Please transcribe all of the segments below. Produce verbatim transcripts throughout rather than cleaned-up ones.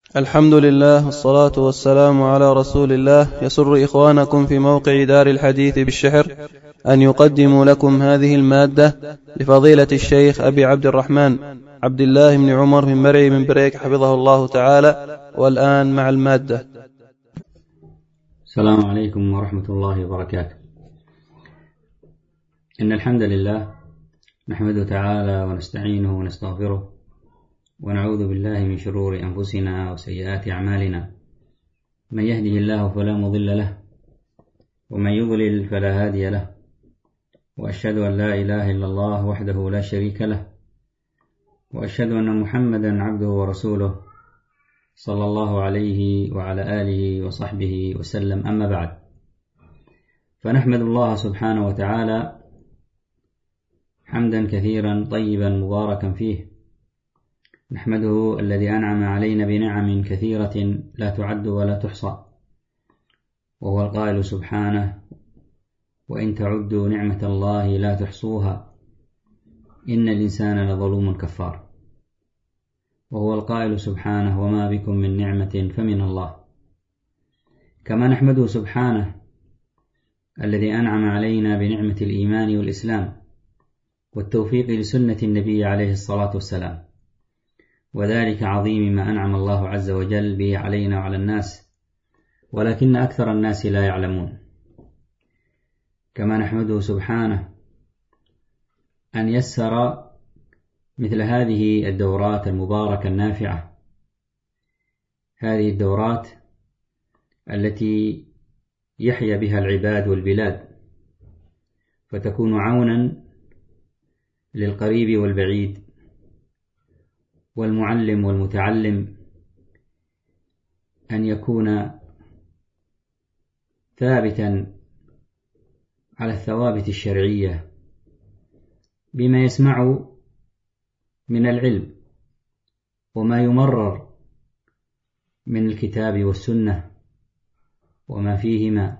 الحمد لله والصلاة والسلام على رسول الله. يسر إخوانكم في موقع دار الحديث بالشحر أن يقدموا لكم هذه المادة لفضيلة الشيخ أبي عبد الرحمن عبد الله بن عمر من مرعي من بريك حفظه الله تعالى. والآن مع المادة. السلام عليكم ورحمة الله وبركاته. إن الحمد لله نحمده تعالى ونستعينه ونستغفره ونعوذ بالله من شرور أنفسنا وسيئات أعمالنا. من يهده الله فلا مضل له ومن يضلل فلا هادي له، وأشهد أن لا إله إلا الله وحده لا شريك له، وأشهد أن محمدا عبده ورسوله صلى الله عليه وعلى آله وصحبه وسلم. أما بعد، فنحمد الله سبحانه وتعالى حمدا كثيرا طيبا مباركا فيه. نحمده الذي أنعم علينا بنعم كثيرة لا تعد ولا تحصى، وهو القائل سبحانه: وإن تعدوا نعمة الله لا تحصوها إن الإنسان لظلوم كفار. وهو القائل سبحانه: وما بكم من نعمة فمن الله. كما نحمده سبحانه الذي أنعم علينا بنعمة الإيمان والإسلام والتوفيق لسنة النبي عليه الصلاة والسلام، وذلك عظيم ما أنعم الله عز وجل به علينا وعلى الناس، ولكن أكثر الناس لا يعلمون. كما نحمده سبحانه أن يسر مثل هذه الدورات المباركة النافعة، هذه الدورات التي يحيا بها العباد والبلاد، فتكون عونا للقريب والبعيد والمعلم والمتعلم، أن يكون ثابتا على الثوابت الشرعية بما يسمع من العلم وما يمرر من الكتاب والسنة وما فيهما،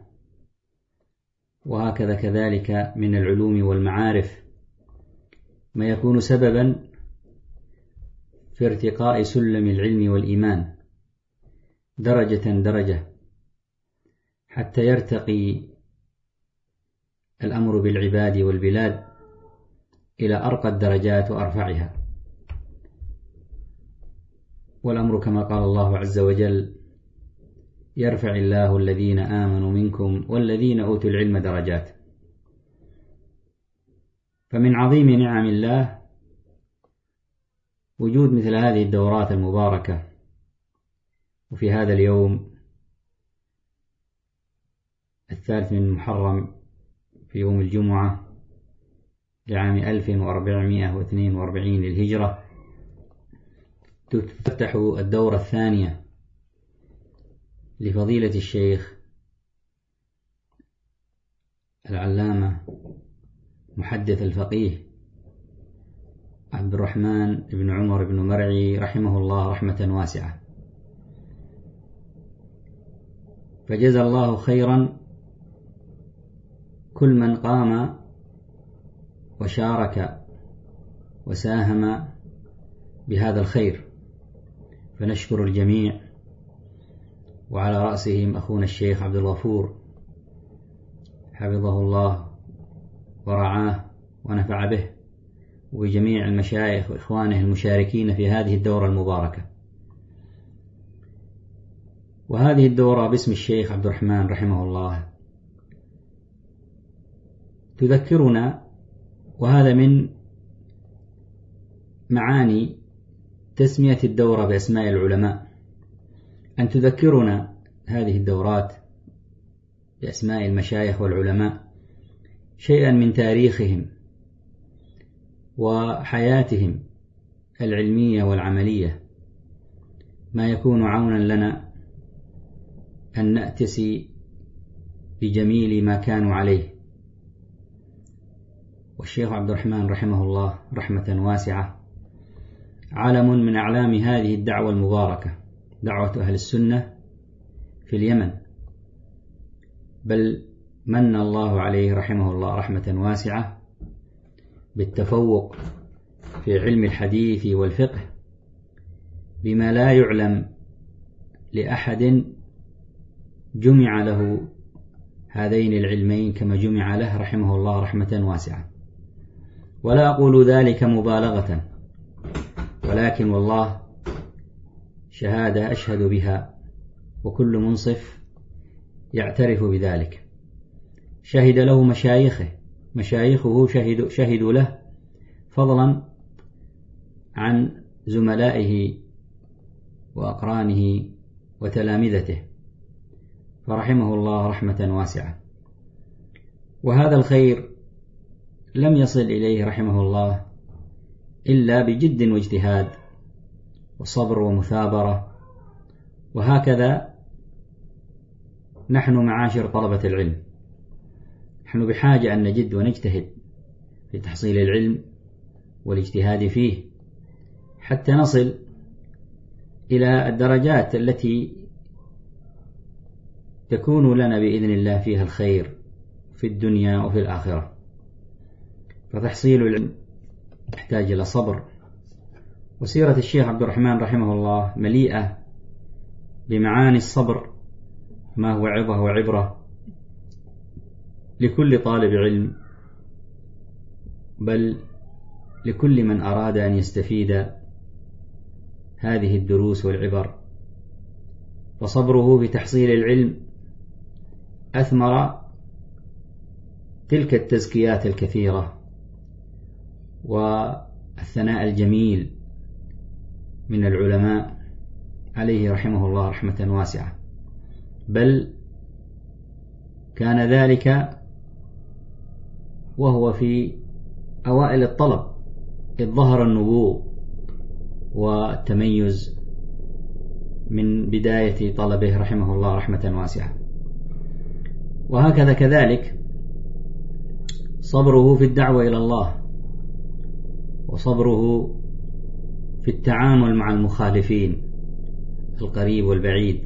وهكذا كذلك من العلوم والمعارف ما يكون سببا في ارتقاء سلم العلم والإيمان درجة درجة، حتى يرتقي الأمر بالعباد والبلاد إلى أرقى الدرجات وأرفعها. والأمر كما قال الله عز وجل: يرفع الله الذين آمنوا منكم والذين أوتوا العلم درجات. فمن عظيم نعم الله وجود مثل هذه الدورات المباركة، وفي هذا اليوم الثالث من محرم في يوم الجمعة لعام ألف وأربعمائة واثنين وأربعين للهجرة تفتح الدورة الثانية لفضيلة الشيخ العلامة محدث الفقيه عبد الرحمن بن عمر بن مرعي رحمه الله رحمة واسعة. فجزى الله خيرا كل من قام وشارك وساهم بهذا الخير، فنشكر الجميع، وعلى رأسهم أخونا الشيخ عبد الغفور حفظه الله ورعاه ونفع به، وجميع المشايخ وإخوانه المشاركين في هذه الدورة المباركة. وهذه الدورة باسم الشيخ عبد الرحمن رحمه الله تذكرنا، وهذا من معاني تسمية الدورة بأسماء العلماء، أن تذكرنا هذه الدورات بأسماء المشايخ والعلماء شيئا من تاريخهم وحياتهم العلمية والعملية، ما يكون عونا لنا أن نأتسي بجميل ما كانوا عليه. والشيخ عبد الرحمن رحمه الله رحمة واسعة علم من أعلام هذه الدعوة المباركة، دعوة أهل السنة في اليمن، بل من الله عليه رحمه الله رحمة واسعة بالتفوق في علم الحديث والفقه بما لا يعلم لأحد جمع له هذين العلمين كما جمع له رحمه الله رحمة واسعة. ولا أقول ذلك مبالغة، ولكن والله شهادة أشهد بها، وكل منصف يعترف بذلك. شهد له مشايخه مشايخه شهدوا, شهدوا له، فضلا عن زملائه وأقرانه وتلامذته، فرحمه الله رحمة واسعة. وهذا الخير لم يصل إليه رحمه الله إلا بجد واجتهاد وصبر ومثابرة. وهكذا نحن معاشر طلبة العلم، نحن بحاجة أن نجد ونجتهد في تحصيل العلم والاجتهاد فيه حتى نصل إلى الدرجات التي تكون لنا بإذن الله فيها الخير في الدنيا وفي الآخرة. فتحصيل العلم يحتاج إلى صبر، وسيرة الشيخ عبد الرحمن رحمه الله مليئة بمعاني الصبر، ما هو عظة وعبرة لكل طالب علم، بل لكل من أراد أن يستفيد هذه الدروس والعبر. فصبره في تحصيل العلم أثمر تلك التزكيات الكثيرة والثناء الجميل من العلماء عليه رحمه الله رحمة واسعة. بل كان ذلك وهو في أوائل الطلب، إذ ظهر النبوغ والتميز من بداية طلبه رحمه الله رحمة واسعة. وهكذا كذلك صبره في الدعوة إلى الله، وصبره في التعامل مع المخالفين القريب والبعيد.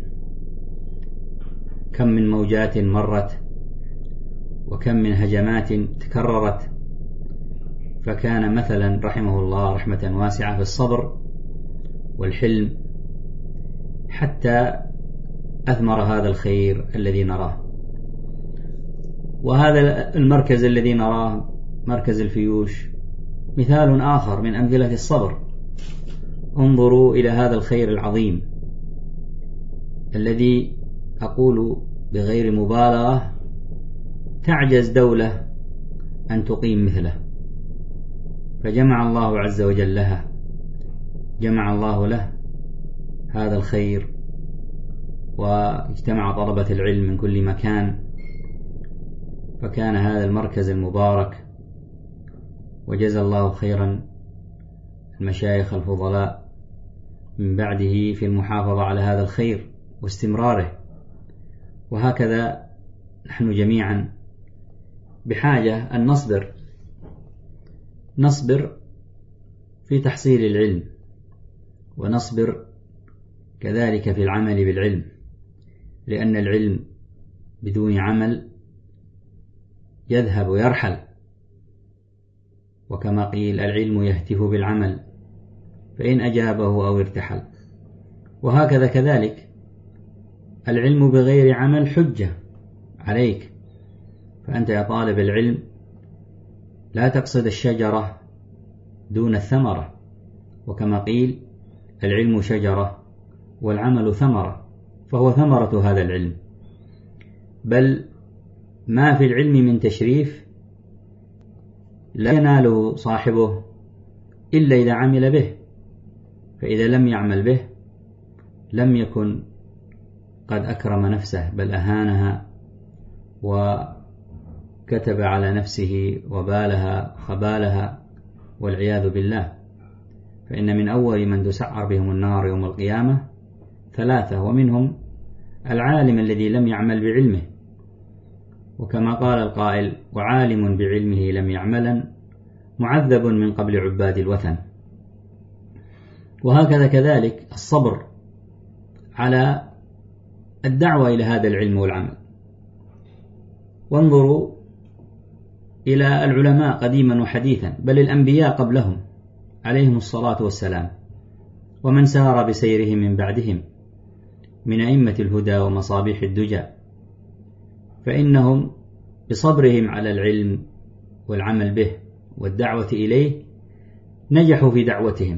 كم من موجات مرت، وكم من هجمات تكررت، فكان مثلا رحمه الله رحمة واسعة في الصبر والحلم حتى أثمر هذا الخير الذي نراه. وهذا المركز الذي نراه مركز الفيوش مثال آخر من أمثلة الصبر. انظروا إلى هذا الخير العظيم الذي أقول بغير مبالغة تعجز دولة أن تقيم مثله، فجمع الله عز وجل لها جمع الله له هذا الخير، واجتمع طلبة العلم من كل مكان، فكان هذا المركز المبارك. وجزى الله خيرا المشايخ الفضلاء من بعده في المحافظة على هذا الخير واستمراره. وهكذا نحن جميعا بحاجة أن نصبر نصبر في تحصيل العلم، ونصبر كذلك في العمل بالعلم، لأن العلم بدون عمل يذهب ويرحل، وكما قيل العلم يهتف بالعمل فإن أجابه أو ارتحل. وهكذا كذلك العلم بغير عمل حجة عليك، فأنت يا طالب العلم لا تقصد الشجرة دون الثمرة، وكما قيل العلم شجرة والعمل ثمرة، فهو ثمرة هذا العلم. بل ما في العلم من تشريف لا يناله صاحبه إلا إذا عمل به، فإذا لم يعمل به لم يكن قد أكرم نفسه، بل أهانها وكتب على نفسه وبالها خبالها والعياذ بالله. فإن من أول من تسعر بهم النار يوم القيامة ثلاثة، ومنهم العالم الذي لم يعمل بعلمه، وكما قال القائل وعالم بعلمه لم يعملا معذب من قبل عباد الوثن. وهكذا كذلك الصبر على الدعوة إلى هذا العلم والعمل. وانظروا إلى العلماء قديما وحديثا، بل الأنبياء قبلهم عليهم الصلاة والسلام، ومن سار بسيرهم من بعدهم، من أئمة الهدى ومصابيح الدجى، فإنهم بصبرهم على العلم والعمل به والدعوة إليه نجحوا في دعوتهم،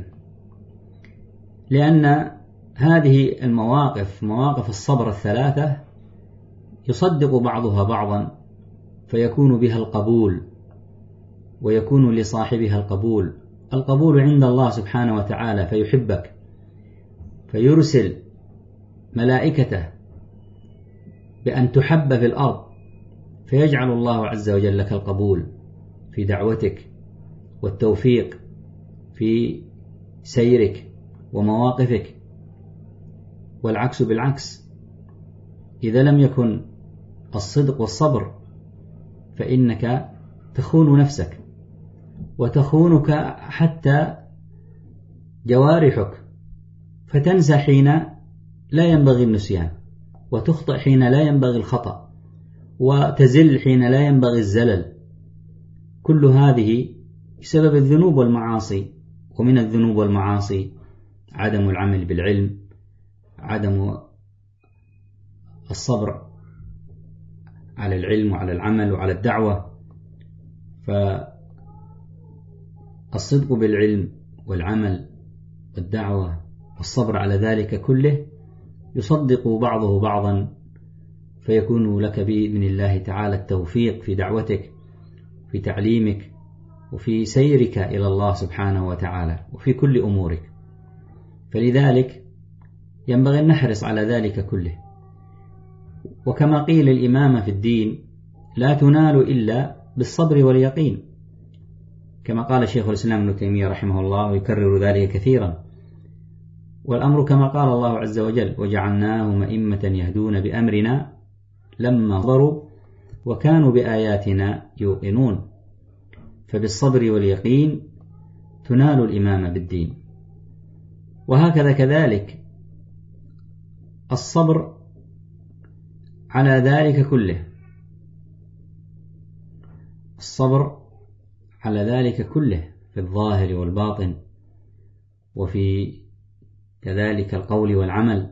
لأن هذه المواقف مواقف الصبر الثلاثة يصدق بعضها بعضا فيكون بها القبول، ويكون لصاحبها القبول القبول عند الله سبحانه وتعالى فيحبك، فيرسل ملائكته بأن تحب في الأرض، فيجعل الله عز وجل لك القبول في دعوتك والتوفيق في سيرك ومواقفك. والعكس بالعكس، إذا لم يكن الصدق والصبر فإنك تخون نفسك وتخونك حتى جوارحك، فتنسى حين لا ينبغي النسيان، وتخطئ حين لا ينبغي الخطأ، وتزل حين لا ينبغي الزلل. كل هذه بسبب الذنوب والمعاصي، ومن الذنوب والمعاصي عدم العمل بالعلم، عدم الصبر على العلم وعلى العمل وعلى الدعوة. فالصدق بالعلم والعمل والدعوة والصبر على ذلك كله يصدق بعضه بعضا، فيكون لك بإذن الله تعالى التوفيق في دعوتك، في تعليمك، وفي سيرك إلى الله سبحانه وتعالى، وفي كل أمورك. فلذلك ينبغي أن نحرص على ذلك كله. وكما قيل الإمامة في الدين لا تنال إلا بالصبر واليقين، كما قال شيخ الإسلام ابن تيمية رحمه الله ويكرر ذلك كثيرا. والأمر كما قال الله عز وجل وجعلناهم أئمة يهدون بأمرنا لما صبروا وكانوا بآياتنا يوقنون. فبالصبر واليقين تنال الإمامة بالدين. وهكذا كذلك الصبر على ذلك كله، الصبر على ذلك كله في الظاهر والباطن، وفي كذلك القول والعمل.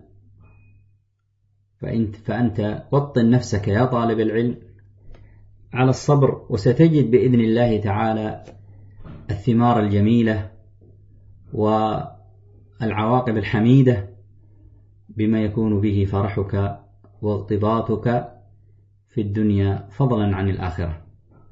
فأنت, فأنت وطن نفسك يا طالب العلم على الصبر، وستجد بإذن الله تعالى الثمار الجميلة والعواقب الحميدة بما يكون به فرحك واغتباطك في الدنيا فضلا عن الآخرة.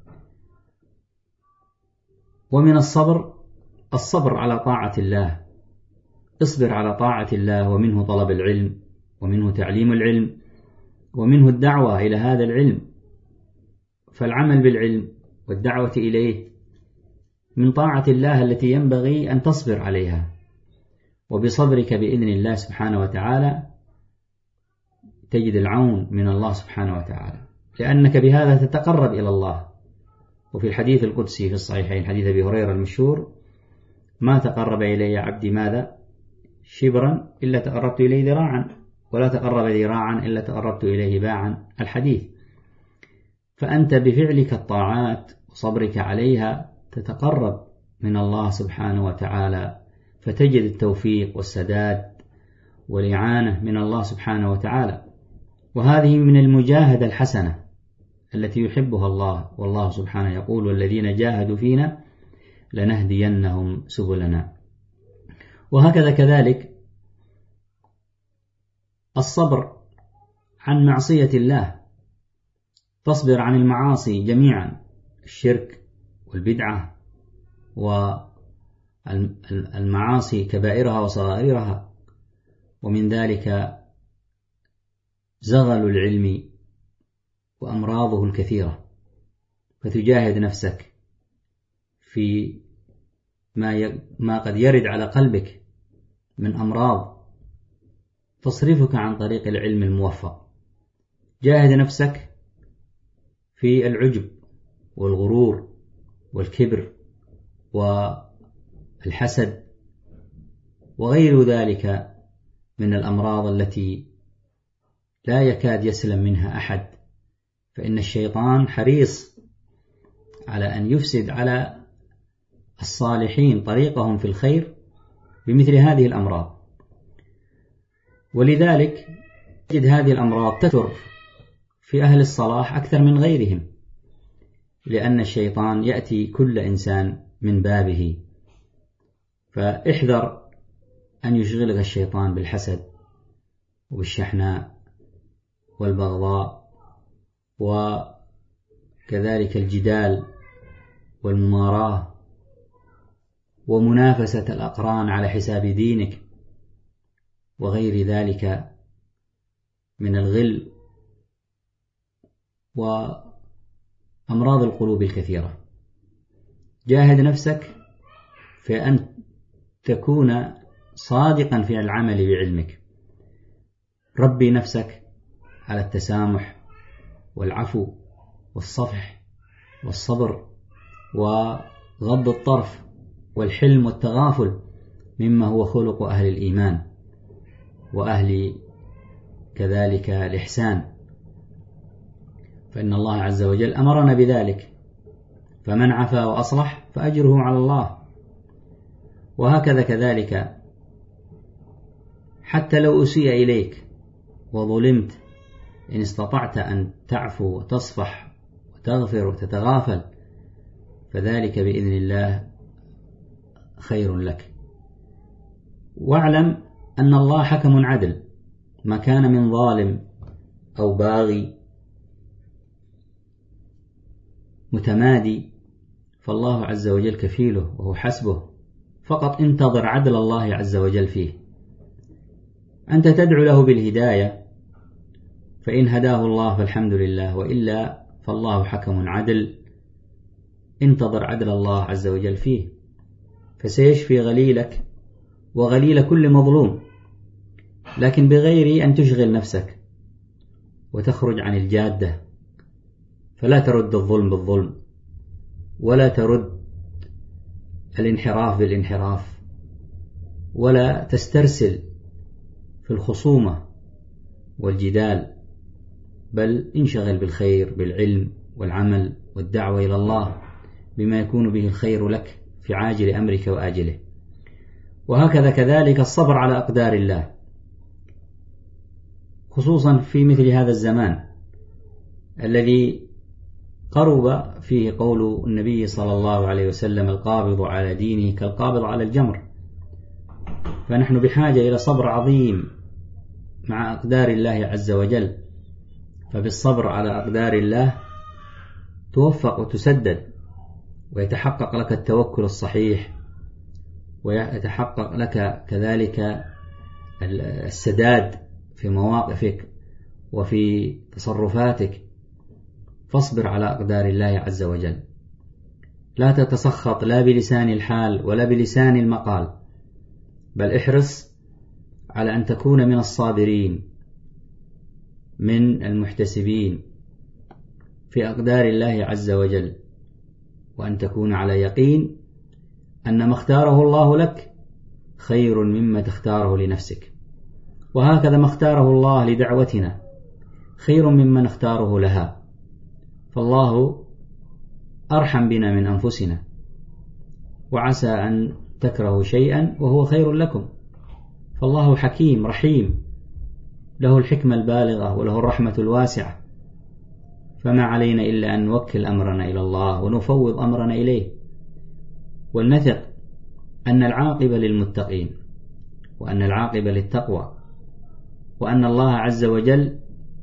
ومن الصبر الصبر على طاعة الله، اصبر على طاعة الله، ومنه طلب العلم، ومنه تعليم العلم، ومنه الدعوة إلى هذا العلم. فالعمل بالعلم والدعوة إليه من طاعة الله التي ينبغي أن تصبر عليها، وبصبرك بإذن الله سبحانه وتعالى تجد العون من الله سبحانه وتعالى، لأنك بهذا تتقرب إلى الله. وفي الحديث القدسي في الصحيحين حديث أبي هريرة المشهور ما تقرب إلي عبدي ماذا شبرا إلا تقربت إليه ذراعا، ولا تقرب ذراعا إلا تقربت إليه باعا، الحديث. فأنت بفعلك الطاعات وصبرك عليها تتقرب من الله سبحانه وتعالى، فتجد التوفيق والسداد والإعانة من الله سبحانه وتعالى. وهذه من المجاهدة الحسنة التي يحبها الله، والله سبحانه يقول والذين جاهدوا فينا لنهدينهم سبلنا. وهكذا كذلك الصبر عن معصية الله، تصبر عن المعاصي جميعا، الشرك والبدعة والمعاصي كبائرها وصغائرها، ومن ذلك زغل العلم وأمراضه الكثيرة. فتجاهد نفسك في ما ما قد يرد على قلبك من أمراض تصرفك عن طريق العلم الموفق. جاهد نفسك في العجب والغرور والكبر والحسد وغير ذلك من الأمراض التي لا يكاد يسلم منها أحد، فإن الشيطان حريص على أن يفسد على الصالحين طريقهم في الخير بمثل هذه الأمراض. ولذلك تجد هذه الأمراض تكثر في أهل الصلاح أكثر من غيرهم، لأن الشيطان يأتي كل إنسان من بابه. فاحذر أن يشغلك الشيطان بالحسد وبالشحناء والبغضاء، وكذلك الجدال والمماراة ومنافسة الأقران على حساب دينك وغير ذلك من الغل وأمراض القلوب الكثيرة. جاهد نفسك في أن تكون صادقا في العمل بعلمك. ربي نفسك على التسامح والعفو والصفح والصبر وغض الطرف والحلم والتغافل مما هو خلق أهل الإيمان وأهل كذلك الإحسان، فإن الله عز وجل أمرنا بذلك، فمن عفا وأصلح فأجره على الله. وهكذا كذلك حتى لو أسيء إليك وظلمت، إن استطعت أن تعفو وتصفح وتغفر وتتغافل فذلك بإذن الله خير لك. واعلم أن الله حكم عدل، ما كان من ظالم أو باغي متمادي فالله عز وجل كفيله وهو حسبه، فقط انتظر عدل الله عز وجل فيه. أنت تدعو له بالهداية، فإن هداه الله فالحمد لله، وإلا فالله حكم عدل، انتظر عدل الله عز وجل فيه، فسيشفي غليلك وغليل كل مظلوم، لكن بغير أن تشغل نفسك وتخرج عن الجادة. فلا ترد الظلم بالظلم، ولا ترد الانحراف بالانحراف، ولا تسترسل في الخصومة والجدال، بل انشغل بالخير بالعلم والعمل والدعوة إلى الله بما يكون به الخير لك في عاجل أمرك وآجله. وهكذا كذلك الصبر على أقدار الله، خصوصا في مثل هذا الزمان الذي قرب فيه قول النبي صلى الله عليه وسلم: القابض على دينه كالقابض على الجمر. فنحن بحاجة إلى صبر عظيم مع أقدار الله عز وجل، فبالصبر على أقدار الله توفق وتسدد، ويتحقق لك التوكل الصحيح، ويتحقق لك كذلك السداد في مواقفك وفي تصرفاتك. فاصبر على أقدار الله عز وجل، لا تتسخط لا بلسان الحال ولا بلسان المقال، بل احرص على أن تكون من الصابرين من المحتسبين في أقدار الله عز وجل، وأن تكون على يقين أن ما اختاره الله لك خير مما تختاره لنفسك، وهكذا ما اختاره الله لدعوتنا خير مما نختاره لها، فالله أرحم بنا من أنفسنا. وعسى أن تكرهوا شيئا وهو خير لكم، فالله حكيم رحيم، له الحكمة البالغة وله الرحمة الواسعة، فما علينا إلا أن نوكل أمرنا إلى الله ونفوض أمرنا إليه، ولنثق أن العاقبة للمتقين، وأن العاقبة للتقوى، وأن الله عز وجل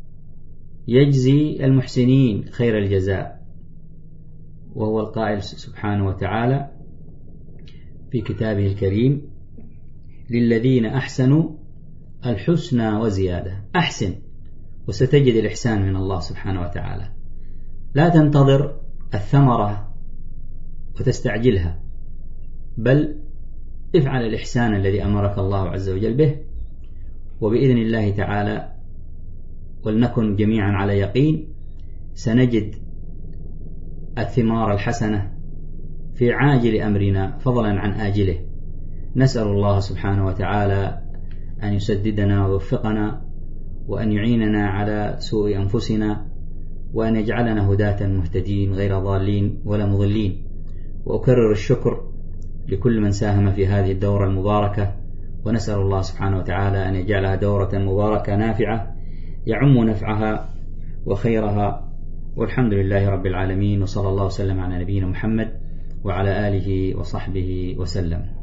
يجزي المحسنين خير الجزاء، وهو القائل سبحانه وتعالى في كتابه الكريم: للذين أحسنوا الحسنى وزيادة. أحسن وستجد الإحسان من الله سبحانه وتعالى، لا تنتظر الثمرة وتستعجلها، بل افعل الإحسان الذي أمرك الله عز وجل به، وبإذن الله تعالى ولنكن جميعا على يقين سنجد الثمار الحسنة في عاجل أمرنا فضلا عن آجله. نسأل الله سبحانه وتعالى أن يسددنا ويوفقنا، وأن يعيننا على سوء أنفسنا، وأن يجعلنا هداة مهتدين غير ضالين ولا مضلين. وأكرر الشكر لكل من ساهم في هذه الدورة المباركة، ونسأل الله سبحانه وتعالى أن يجعلها دورة مباركة نافعة يعم نفعها وخيرها. والحمد لله رب العالمين، وصلى الله وسلم على نبينا محمد وعلى آله وصحبه وسلم.